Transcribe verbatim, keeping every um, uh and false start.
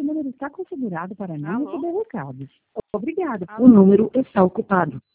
Este número está configurado para não Alô? receber recados. Obrigada. O número está ocupado.